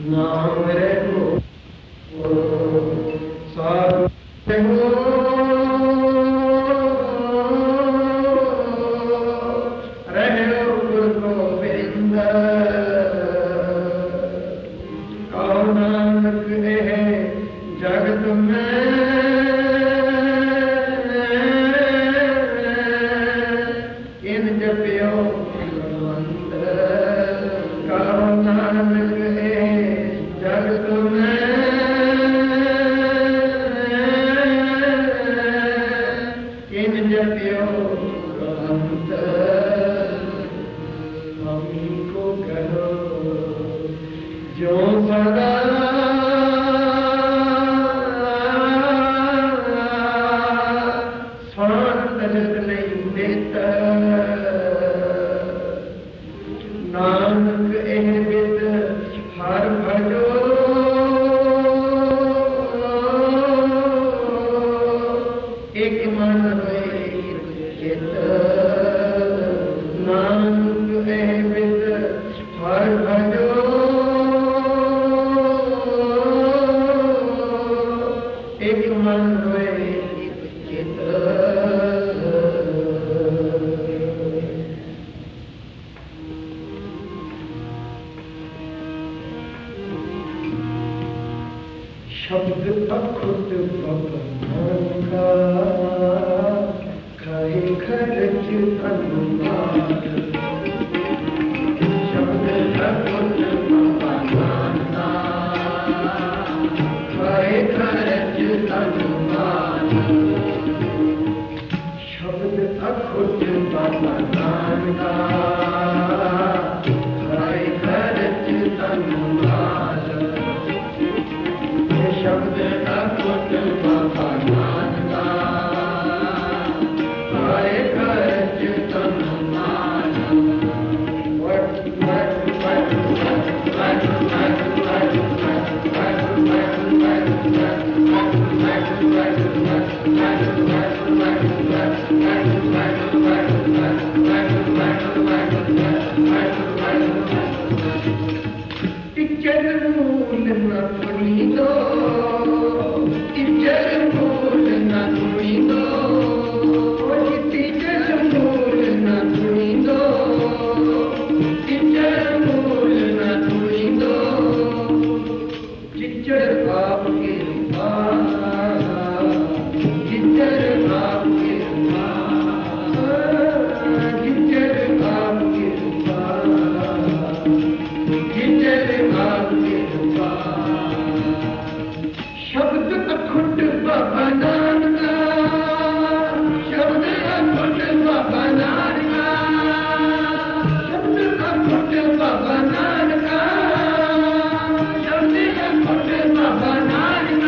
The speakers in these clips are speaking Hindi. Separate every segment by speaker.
Speaker 1: नाम रहो साधु रहो रहो गुरु गोविंद कहो नानक है जगत में इन जपियो भगवंत कहो नानक है जगत में इन जपियो भगवंत मम्मी को कहो जो सदा नानक एह बिद हर भजो एक मन होए चित नानक एह बिद हर भजो एक मन होए चित शब्द अखुद भगवान का खाए खर्च अनुमान शब्द अखुद भगवान का खाए खर्च अनुमान शब्द अखुद भगवान का खाए खर्च अनुमान शब्द अखुद भगवान का खाए खर्च अनुमान इज्जत मूल न पुनी दो इज्जत मूल न पुनी दो इज्जत मूल न पुनी दो इज्जत मूल न पुनी दो इज्जत बाप के इज्जत बाप के इज्जत बाप के शब्द अखुद बाबा नानक शब्द अखुद बाबा नानक शब्द अखुद बाबा नानक शब्द अखुद बाबा नानक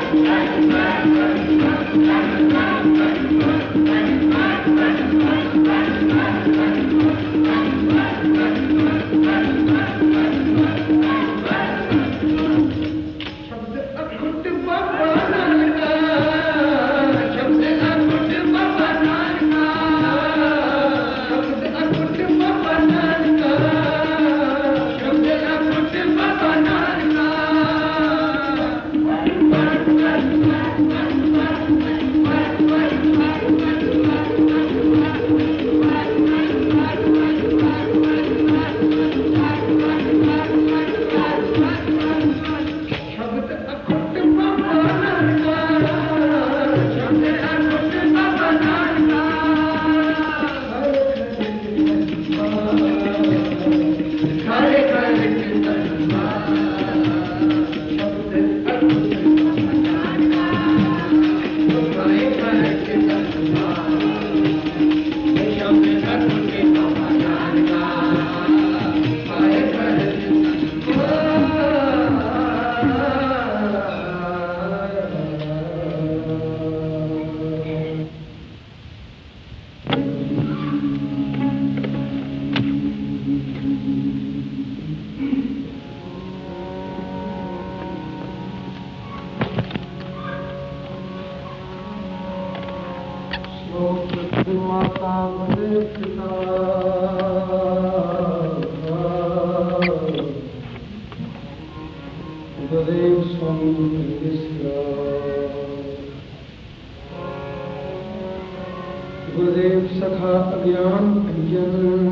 Speaker 2: गुरुदेव सखा अज्ञान भंजन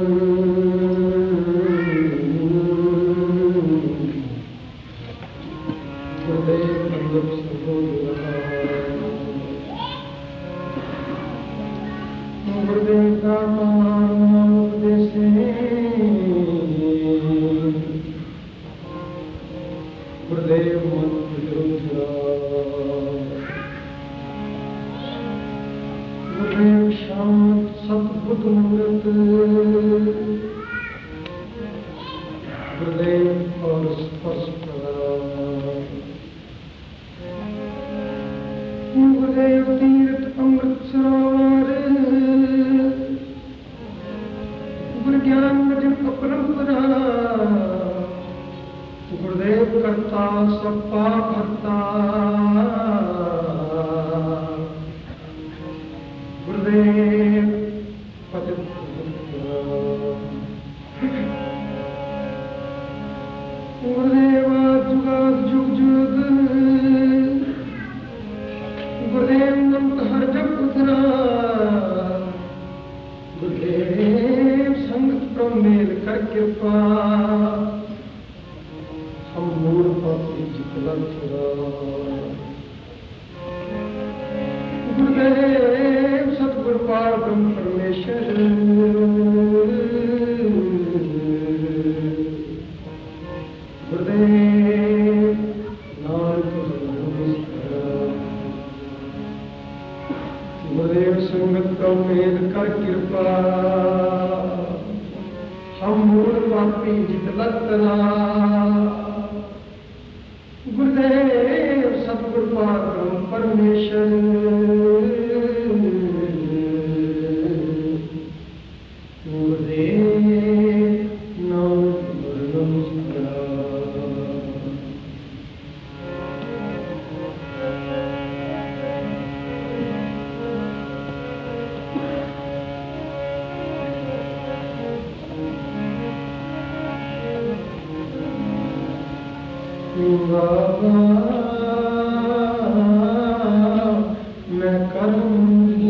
Speaker 2: गुरुदेव बंधु गुरुदेव का उपदेश गुरुदेव गुरुदेव शांत सतबुद्ध मूर्त गुरुदेव और स्पर्श गुरुदेव तीर्थ अमृत सरोवर गुरु ज्ञान मजन अपरंपरा गुरुदेव करता सपा भरता गुरुदेव गुरुदेव जुगाद जुग जुग गुरुदेव नंद हर जग उतरा गुरुदेव संगत प्रमेल कर कृपा संपूर्ण पापी जितला गुरुदेव सतगुरु पार ब्रह्म परमेश्वर गुरुदेव गुरुदेव संगत का मेल कर कृपा हम मूल पापी जितलतना गुरुदेव सतगुरु पार ब्रह्म परमेश्वर मैं करूँगी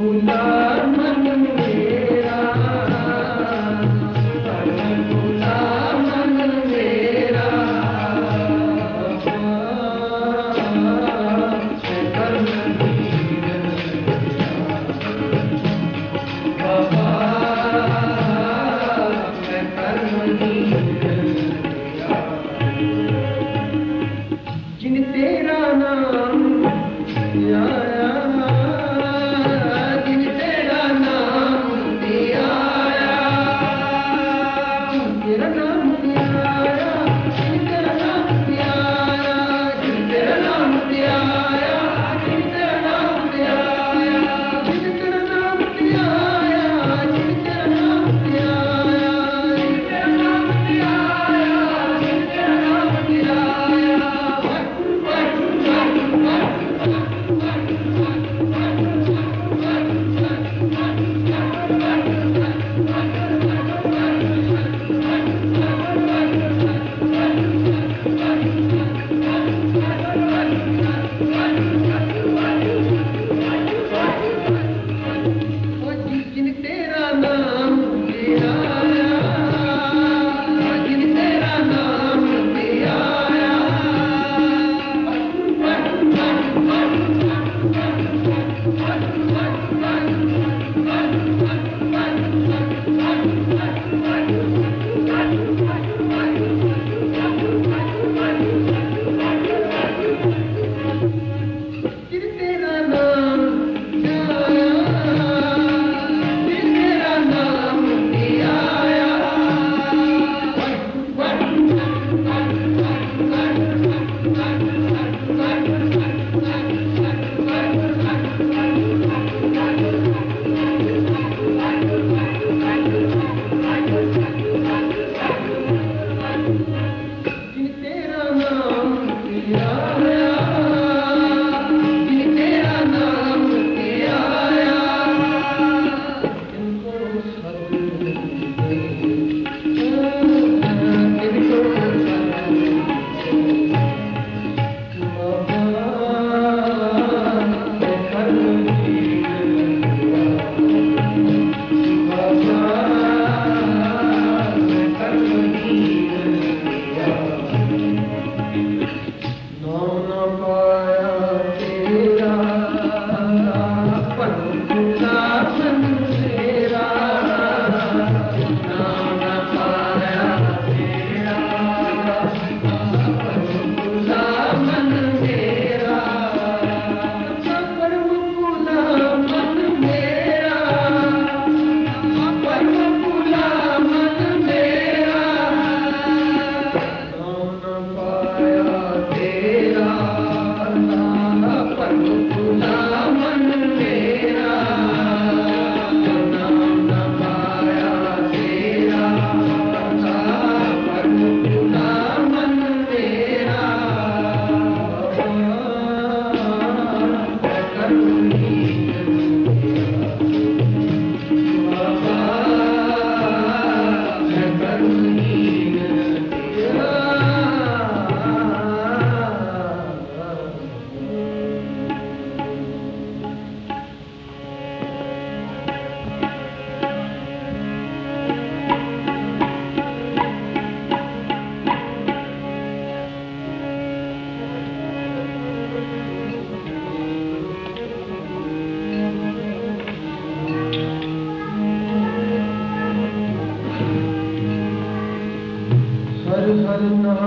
Speaker 2: हर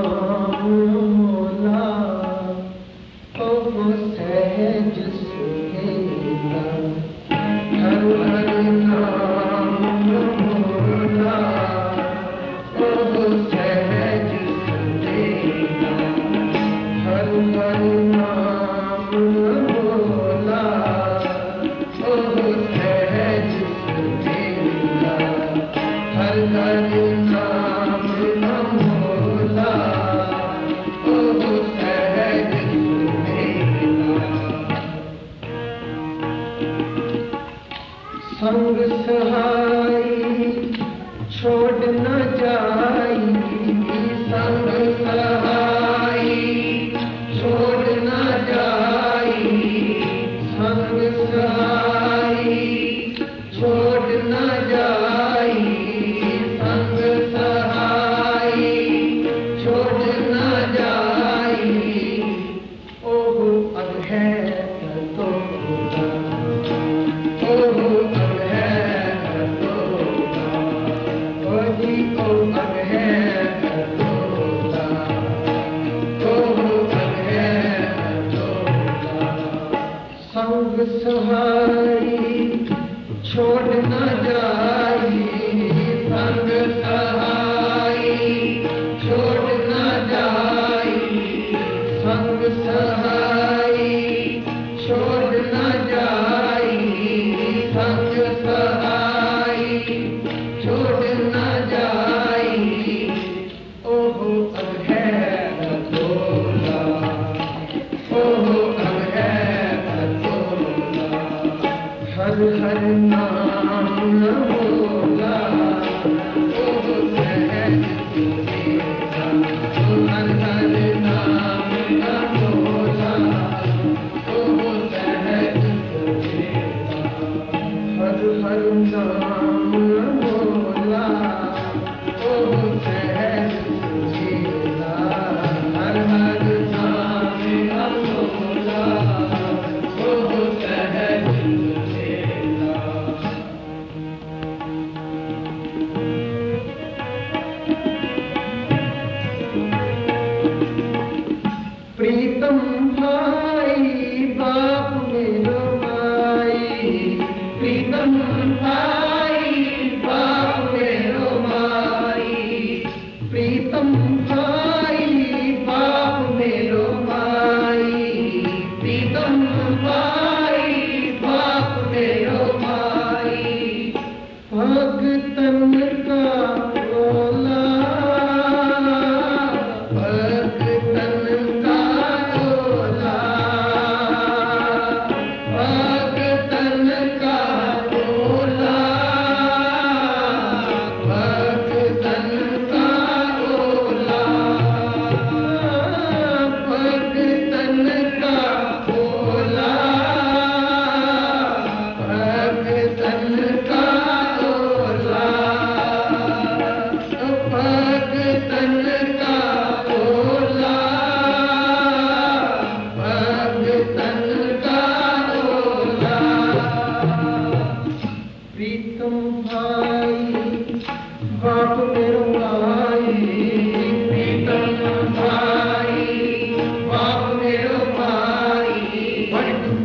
Speaker 2: नाम मोला तो वो सहज सुहेला। हर नाम मोला तो वो सहज सुहेला। हर नाम मोला तो वो सहज सुहेला। हर नाम मोला तो वो सहज सुहेला। संग सहाई छोड़ न जाई। संग सहाई छोड़ न जाई। संग सहाई सहाई छोड़ न जाई संग सहाई छोड़ न जाई संग सहाई छोड़ न जाई संग सहाई छोड़ न जाई ओहो अब है बतोला ओहो अब है बतोला हर हर नाम न बोला ओहो सहज सुहेगा हर हर नाम न बोला ओहो सहज सुहेगा हर हर नाम न बोला ओहो सहज सुहेगा हर हर नाम न बोला ओहो सहज सुहेगा प्रीतम भाई बाप मेरो माई प्रीतम भाई बाप मेरो माई प्रीतम भाई बाप मेरो माई प्रीतम भाई बाप मेरो माई भगतन का रोला भगतन का रोला भगतन का रोला भगतन का रोला भगतन का रोला भगतन का रोला भगतन का रोला भगतन का रोला प्रीतम भाई बाप मेरो माई प्रीतम भाई बाप मेरो माई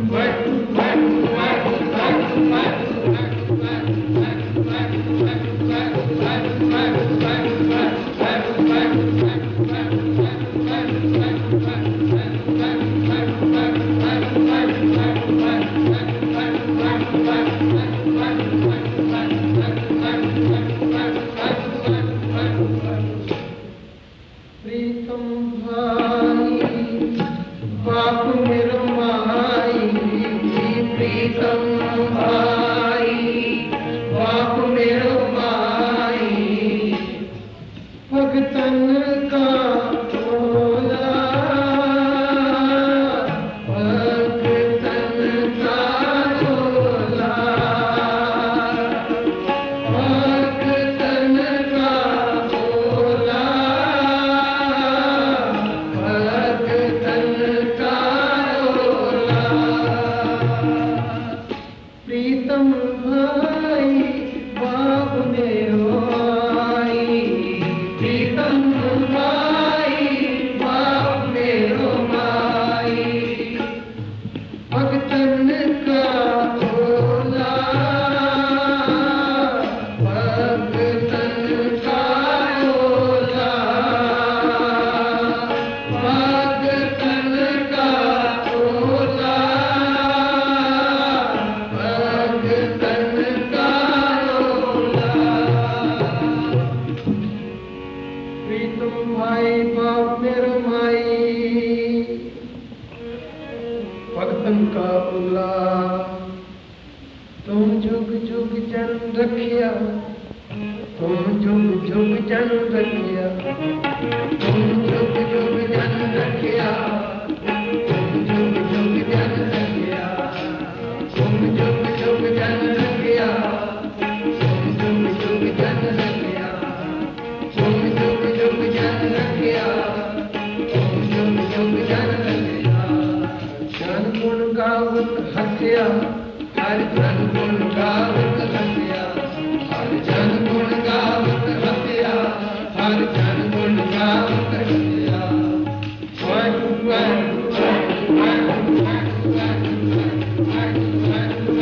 Speaker 2: प्रीतम भाई बाप मेरो माई प्रीतम भाई बाप मेरो माई भगतन का रोला भगतन का रोला भगतन का रोला भगतन का रोला प्रीतम भाई बाप मेरो माई प्रीतम भाई बाप मेरो माई भगतन का रोला भगतन का रोला भगतन का रोला भगतन का रोला प्रीतम भाई बाप मेरो माई भगतन का रोला तुम जुग जुग जन रखिया तुम जुग जुग जन रखिया तुम जुग जुग जन रखिया तुम जुग जुग जन रखिया तुम जुग जुग जन रखिया तुम जुग जुग जन रखिया तुम जुग जुग जन रखिया तुम जुग जुग जन रखिया जन गुण गावत हसिया हर जन गुण गावत हसिया हर जन गुण गावत हसिया हर जन गुण गावत हसिया वाह वाह वाह वाह वाह वाह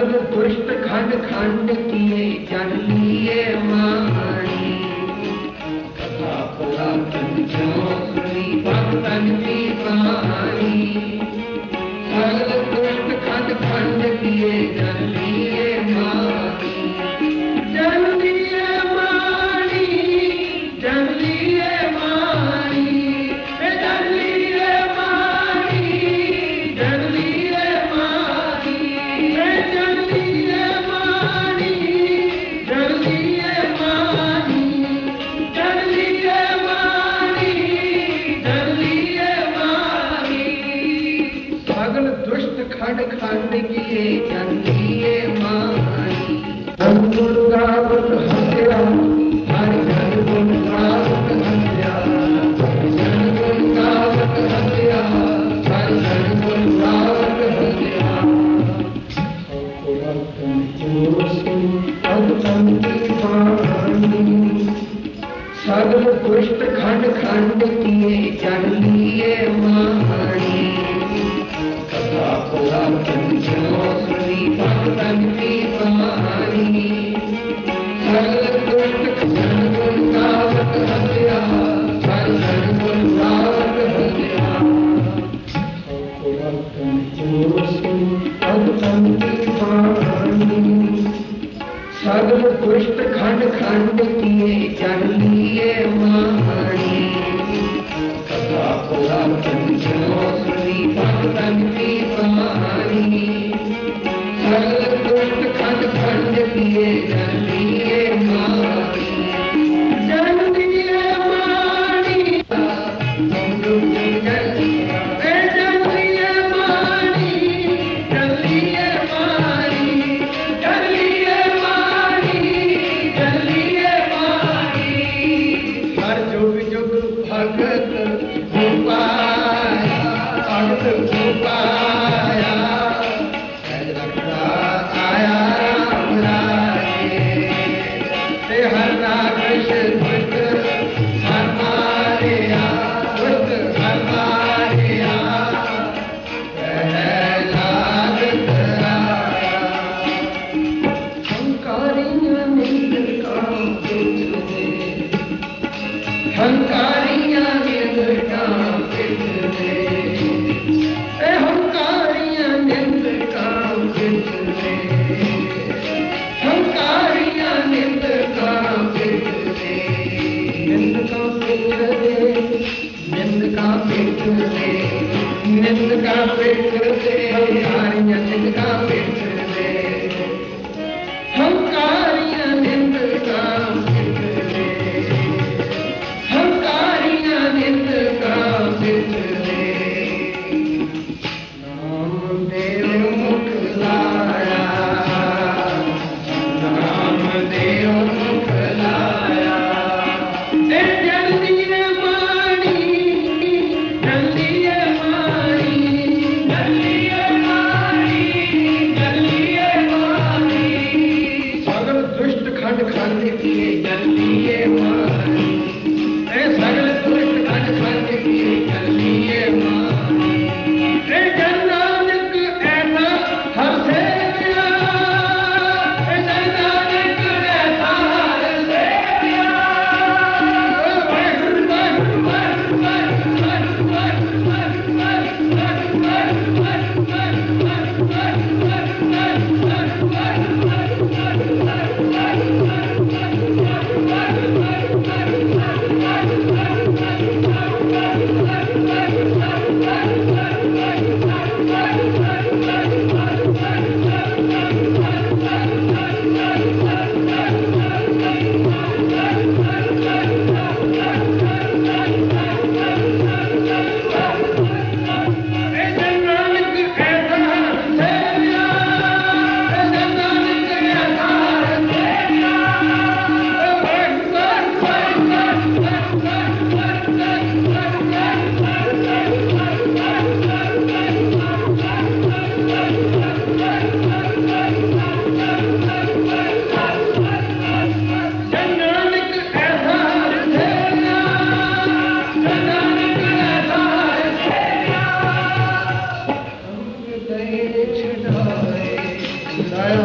Speaker 2: सगल दुष्ट खंड खंड किए जन लिए मानी कथा पुरातन जो सुनी भक्तन की कहानी सगल दुष्ट खंड खंड किए जन लिए मानी जन लिए मानी जन लिए मानी जन लिए मानी जन लिए मानी जन लिए मानी जन लिए मानी जन लिए मानी जन लिए मानी सगल दुष्ट खंड खंड किए जन लिए मानी जन गुण गावत हत्या हर जन गुण गावत हत्या जन गुण गावत हत्या हर जन गुण गावत हत्या सगल दुष्ट खंड खंड किए जन लिए मानी कथा पुरातन जो सुनी भक्तन की कहानी सगल दुष्ट जन गुण गावत हत्या हर जन गुण गावत हत्या पुरातन जो सुनी भक्तन की कहानी सगल दुष्ट खंड खंड किए जन लिए मानी कथा पुरातन जो सुनी भक्तन की कहानी सगल दुष्ट खंड खंड किए जन लिए मानी जन लिए मानी जन लिए मानी जन लिए मानी जन लिए मानी जन लिए मानी हर जुग जुग भगत उपाया भगत उपाया आया राम राजे ते हर नागश दुष्ट हर मारिया दुष्ट हर मारिया प्रहलाद कराया हंकारियां निंद का पिछले हंकारियां निंद का पिछले हंकारियां निंद का पिछले हंकारियां निंद का पिछले निंद का पिछले निंद का पिछले निंद का पिछले हंकारियां निंद का पिछले हंकारियां निंद का पिछले हंकारियां निंद का पिछले नाम देव मुख लाया नाम देव मुख लाया जन लिए मानी जन लिए मानी जन लिए मानी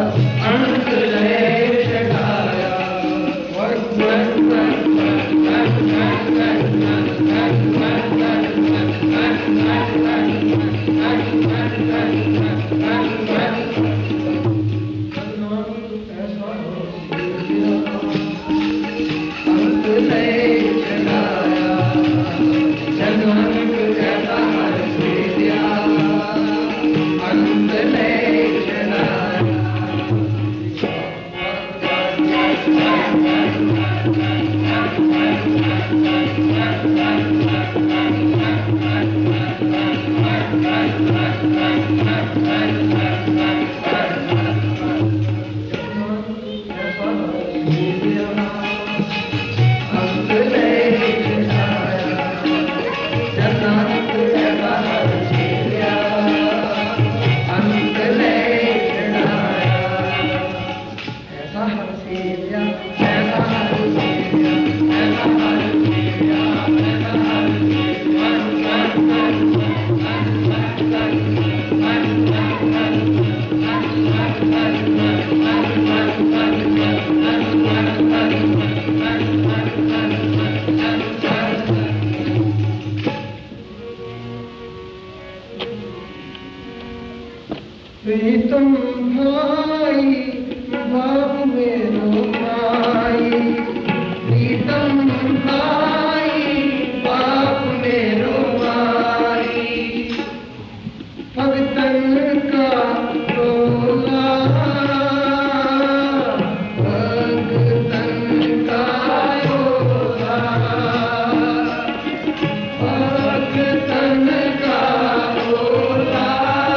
Speaker 2: अंत ले चढ़ाया प्रीतम भाई बाप मेरो भाई प्रीतम भाई बाप मेरो भाई भगतन का रोला भगतन का रोला भगतन का रोला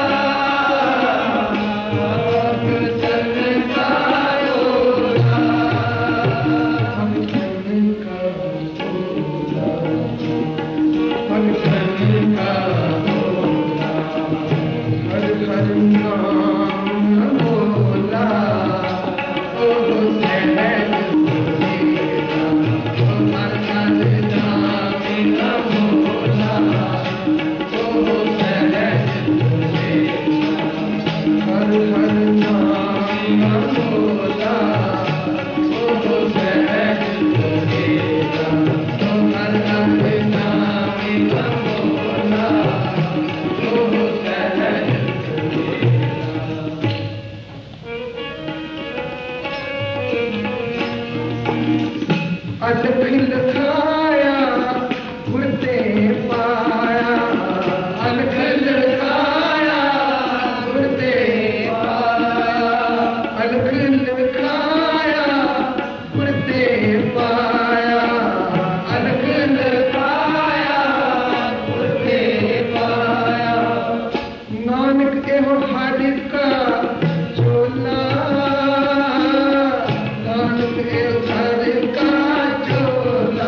Speaker 2: अलखिल खाया मुर्दे पाया अलखिल खाया मुर्दे पाया अलखिल खाया मुर्दे पाया अलखिल खाया मुर्दे पाया नानक एहो हादिस का चोला नानक एहो हादिस का चोला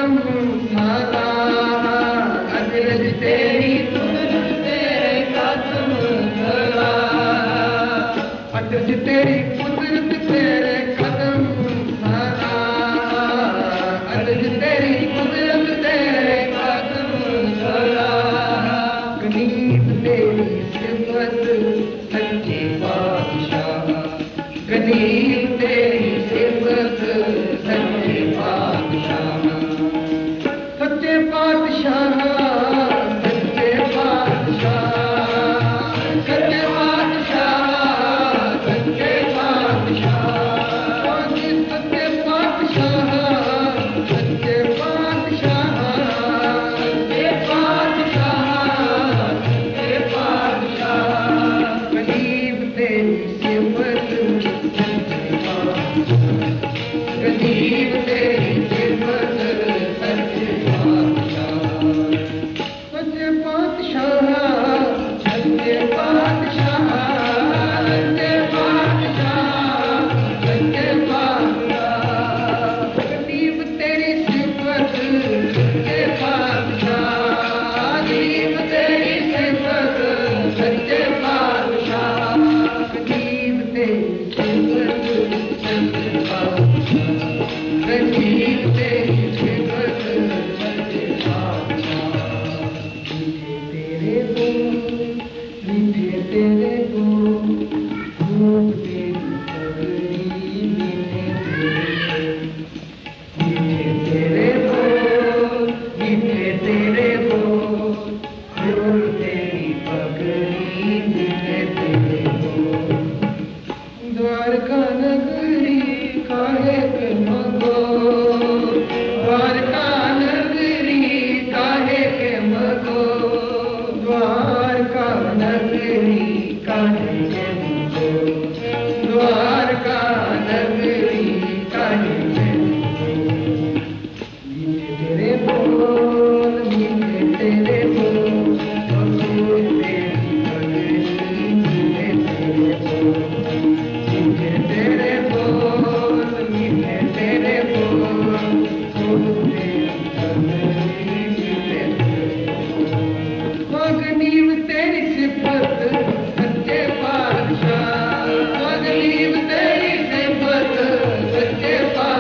Speaker 2: कदम सारा अजरज तेरी कुदरत तेरे कदम सारा अजरज तेरी कुदरत तेरे कदम सारा अजरज तेरी कुदरत तेरे कदम सारा गरीब तेरी सिफत सच्चे बादशाह गरीब तेरी सिफत सच्चे बादशाह सच्चे बादशाह सच्चे बादशाह सच्चे बादशाह सच्चे बादशाह सच्चे बादशाह सच्चे बादशाह सच्चे बादशाह सच्चे बादशाह गरीब तेरी सिफत गरीब तेरी सिफत सच्चे बादशाह सच्चे बादशाह सच्चे बादशाह सच्चे बादशाह गरीब तेरी सिफत सच्चे बादशाह गरीब तेरी सिफत सच्चे बादशाह गरीब तेरी सिफत सच्चे बादशाह गरीब तेरी सिफत सच्चे बादशाह मीठे तेरे बोल खूब तेरी पगड़ी मीठे तेरे बोल मीठे तेरे बोल खूब तेरी पगड़ी मीठे तेरे बोल द्वारका नगरी काहे के मगो द्वारका नगरी काहे के मगो द्वारका नगरी काहे के मगो द्वारका नगरी काहे के मगो मीठे तेरे बोल मीठे तेरे बोल खूब तेरी पगड़ी मीठे तेरे बोल मीठे तेरे बोल मीठे तेरे बोल खूब तेरी पगड़ी मीठे तेरे बोल गरीब तेरी सिफत सच्चे बादशाह गरीब तेरी सिफत सच्चे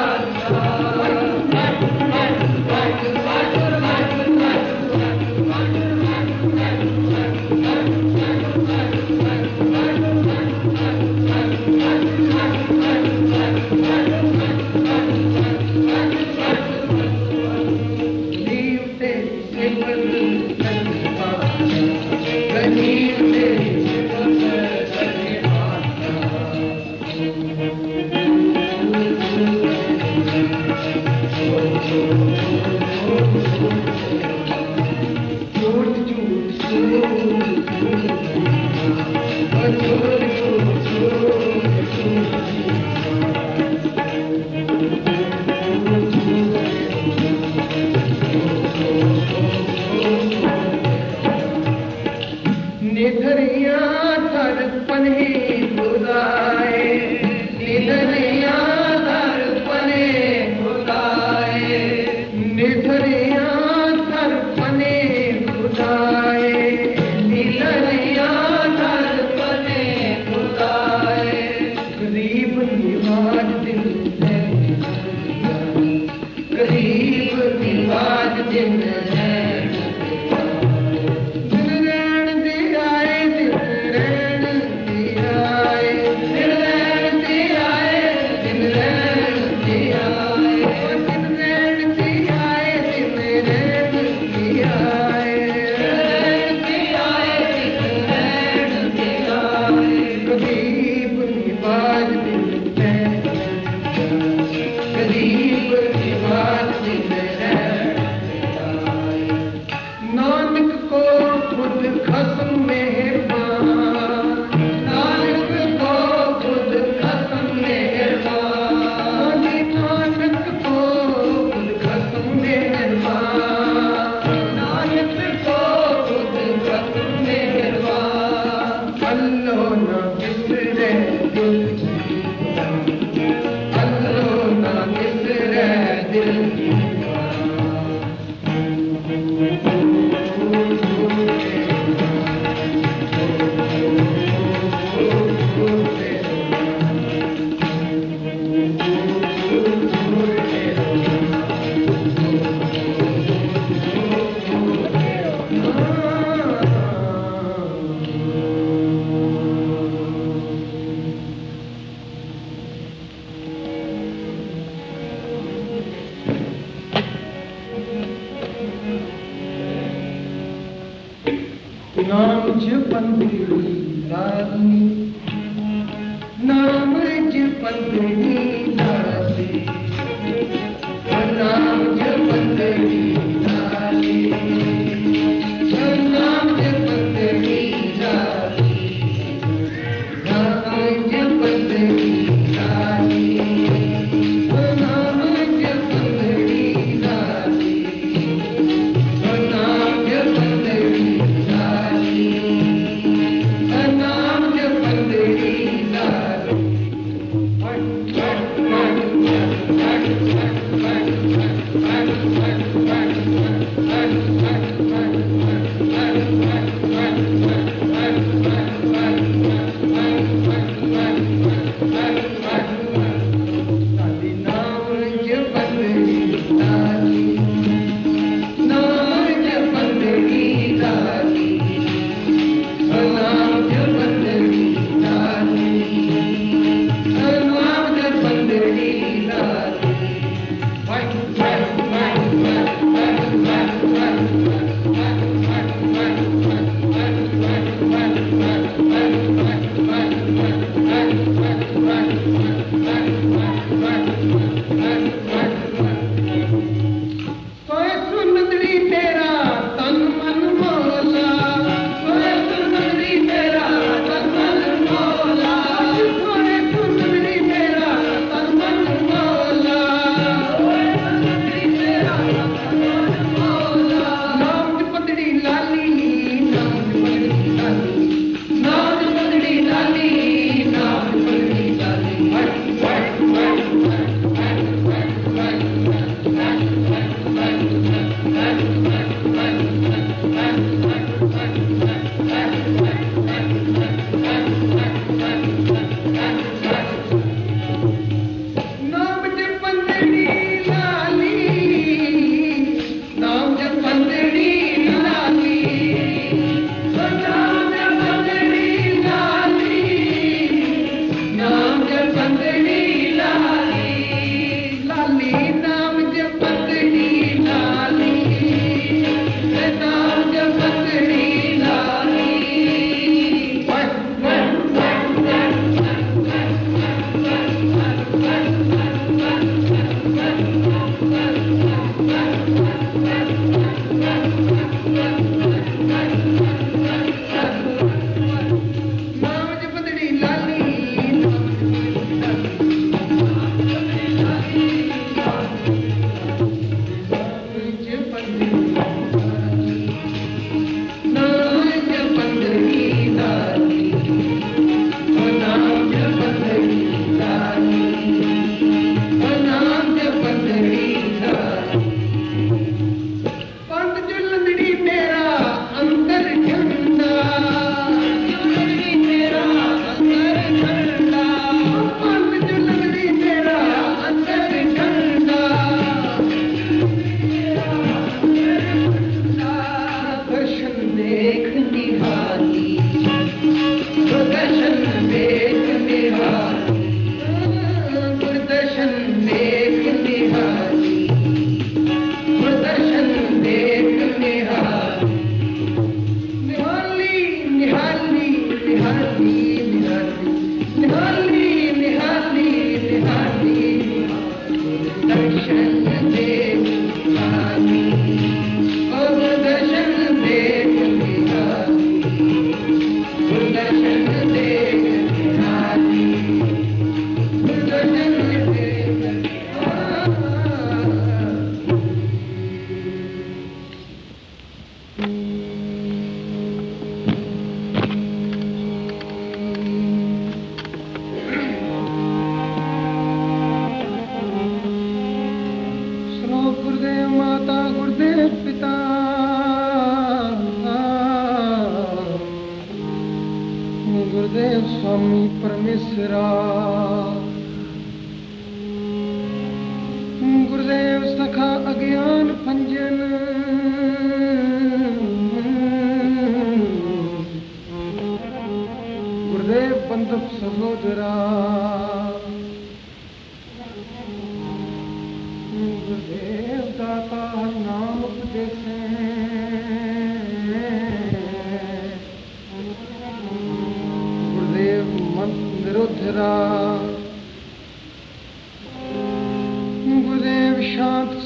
Speaker 2: गरीब तेरी सिफत सच्चे बादशाह गरीब तेरी सिफत सच्चे झूठ झूठ निधरिया दर्पणे खुदाए निधरिया दर्पणे खुदाए निधरिया दर्पणे खुदाए निधरिया दर्पणे खुदाए गरीब निवाज दिल है गरीब निवाज दिल है गरीब निवाज दिल है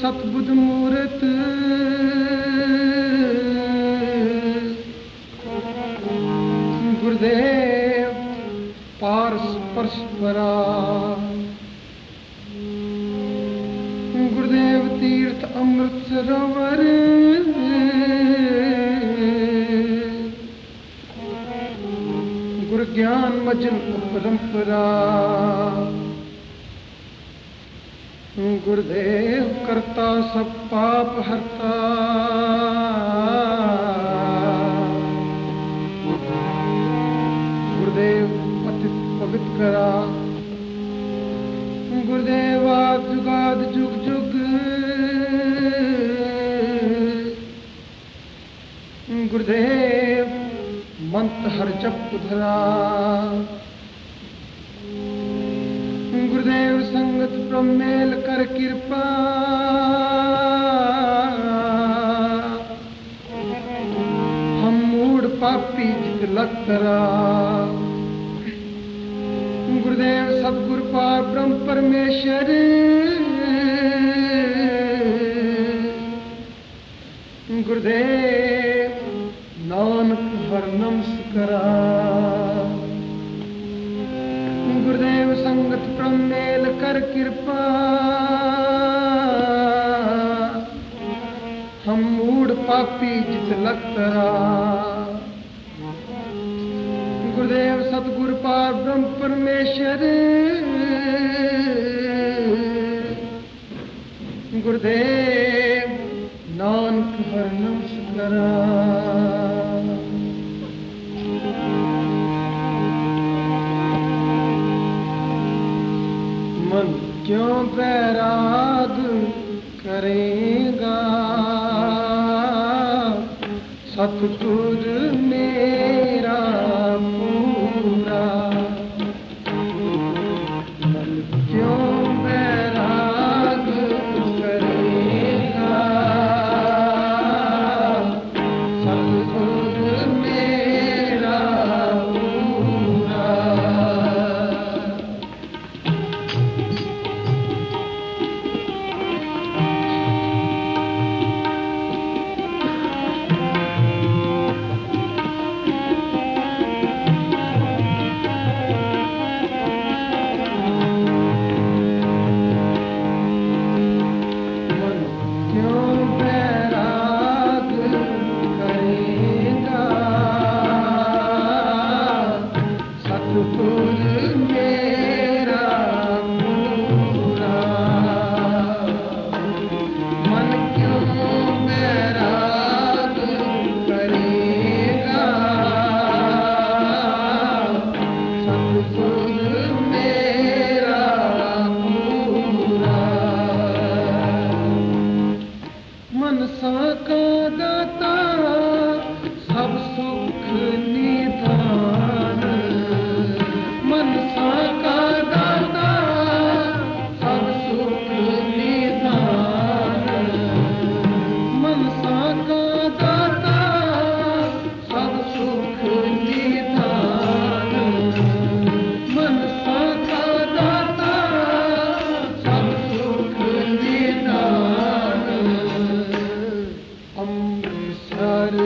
Speaker 2: सतबुद्ध मूर्त गुरुदेव पारस परस्परा गुरुदेव तीर्थ अमृत सरोवर गुरु ज्ञान मजन परंपरा गुरुदेव करता सब पाप हरता गुरुदेव पतित पवित्र करा गुरुदेव आद जुगाद जुग जुग गुरुदेव मंत्र हर जप धरा गुरुदेव संगत प्रमेल कर कृपा हम मूड पापी जित लखतरा गुरुदेव सतगुरु पार ब्रह्म परमेश्वर गुरुदेव नानक हर नमस्करा गुरुदेव संगत प्रमेल कर कृपा हम मूड पापी जित लखतरा गुरुदेव सतगुरु पार ब्रह्म परमेश्वर गुरुदेव नानक हर नमस्करा मन क्यों बैराग करेगा सतगुर मेरा पूरा मन क्यों बैराग करेगा सतगुर मेरा पूरा Hare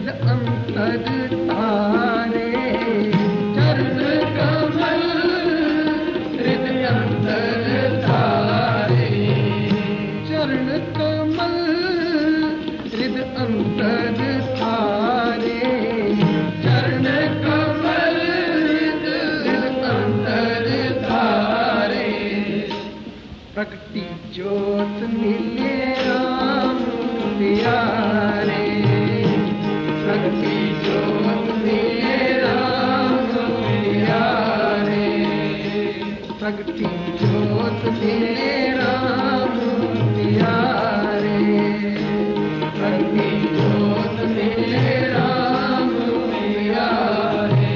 Speaker 2: हृद अंतर तारे चरण कमल हृद अंतर तारे चरण कमल हृद अंतर तारे चरण कमल हृद अंतर तारे प्रगति ज्योत मिले राम प्यारे प्रगति ज्योत मिले राम प्यारे प्रगति ज्योत मिले राम प्यारे प्रगति ज्योत मिले राम प्यारे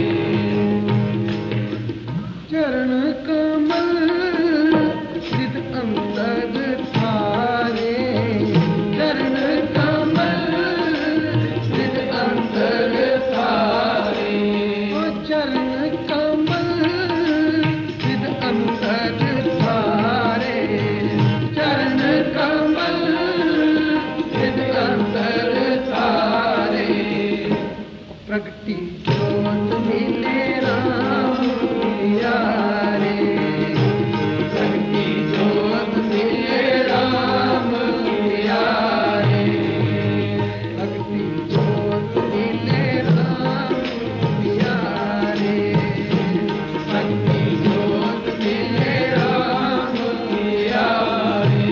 Speaker 2: चरण कमल हृद अंतर तारे चरण कमल हृद अंतर तारे ओ चरण कमल हृद अंतर तारे चरण कमल हृद अंतर तारे प्रगति ज्योत मिले राम प्यारे प्रगति ज्योत मिले राम प्यारे प्रगति ज्योत मिले राम प्यारे प्रगति ज्योत मिले राम प्यारे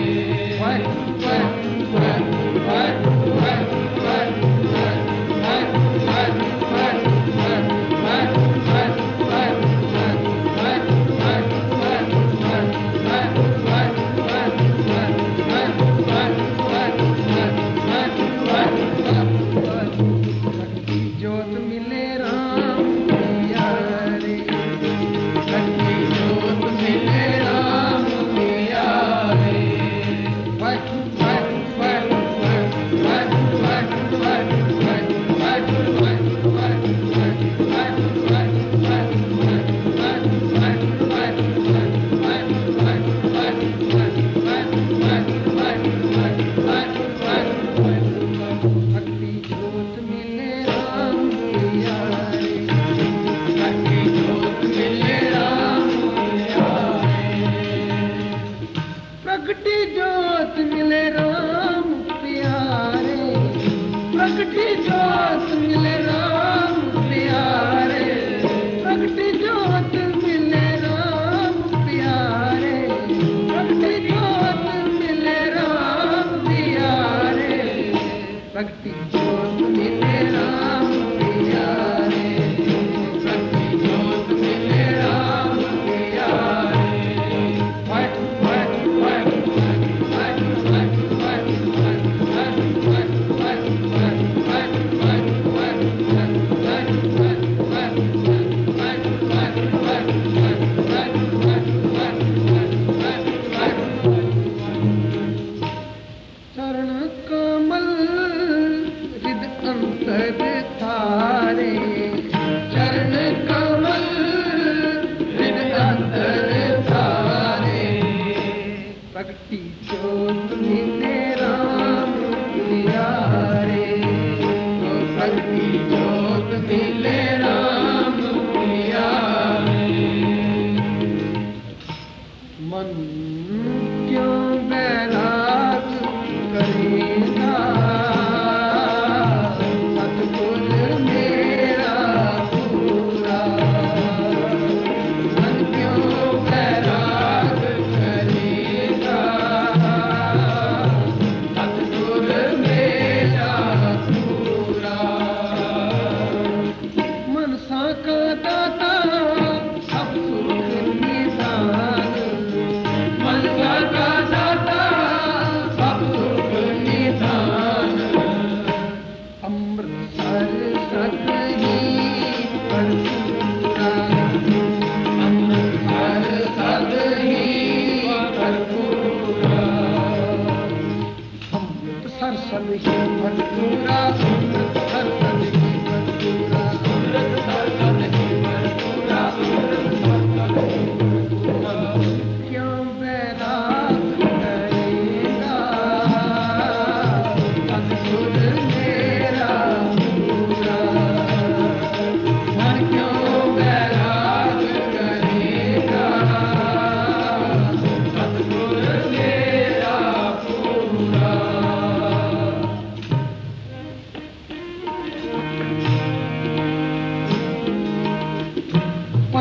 Speaker 2: प्रगति ज्योत मिले राम प्यारे प्रगति ज्योत मिले राम प्यारे भक्ति ज्योत मिले राम प्यारे भक्ति ज्योत मिले राम प्यारे प्रगति ज्योत मिले राम प्यारे प्रगति ज्योत मिले राम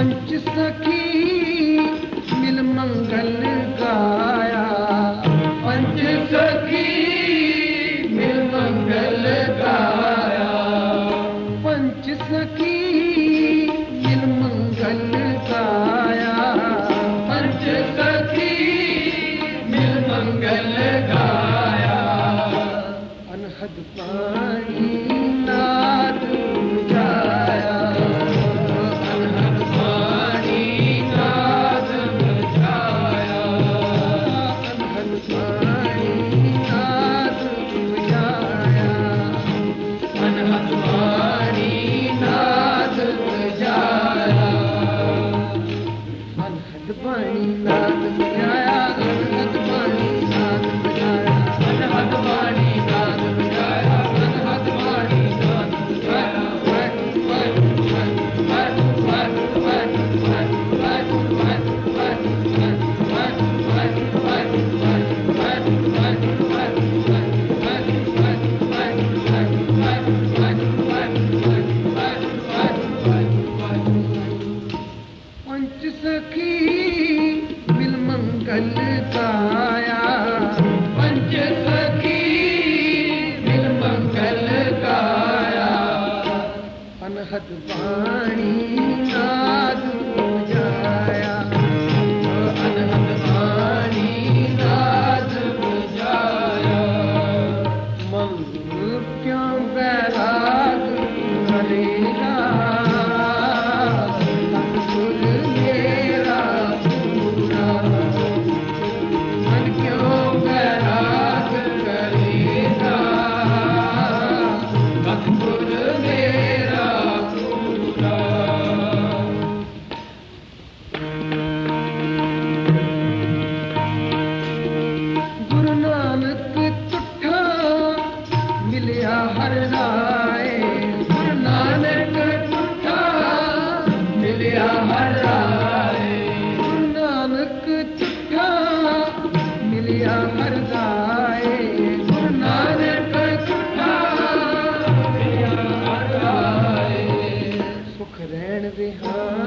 Speaker 2: पंच सखी मिल मंगल गाया,
Speaker 1: पंच सखी मिल मंगल गाया,
Speaker 2: पंच सखी मिल मंगल गाया,
Speaker 1: पंच सखी मिल मंगल गाया।
Speaker 2: अनहद पानी नाद बुझाया,
Speaker 1: अनहद पानी नाद बुझाया,
Speaker 2: अनहद पानी नाद बुझाया,
Speaker 1: अनहद पानी नाद बुझाया,
Speaker 2: अनहद पानी नाद बुझाया, अनहद पानी नाद बुझाया,
Speaker 1: अनहद पानी नाद बुझाया, अनहद पानी नाद बुझाया।
Speaker 2: पंच सखी मिल मंगल गाया,
Speaker 1: पंच सखी मिल मंगल गाया,
Speaker 2: अनहद पानी नाद बुझाया,
Speaker 1: अनहद पानी नाद बुझाया।
Speaker 2: मन क्यों बैराग करेगा, सतगुर मेरा पूरा,
Speaker 1: मन क्यों बैराग करेगा, सतगुर मेरा पूरा।
Speaker 2: गुरु नानक तुठा मिलिया हर राय,
Speaker 1: गुरु नानक टूटा मिलिया हर राय,
Speaker 2: गुरु नानक तुठा मिलिया हर राय,
Speaker 1: गुरु नानक टूटा मिलिया हर राय।
Speaker 2: सुख रैण विहार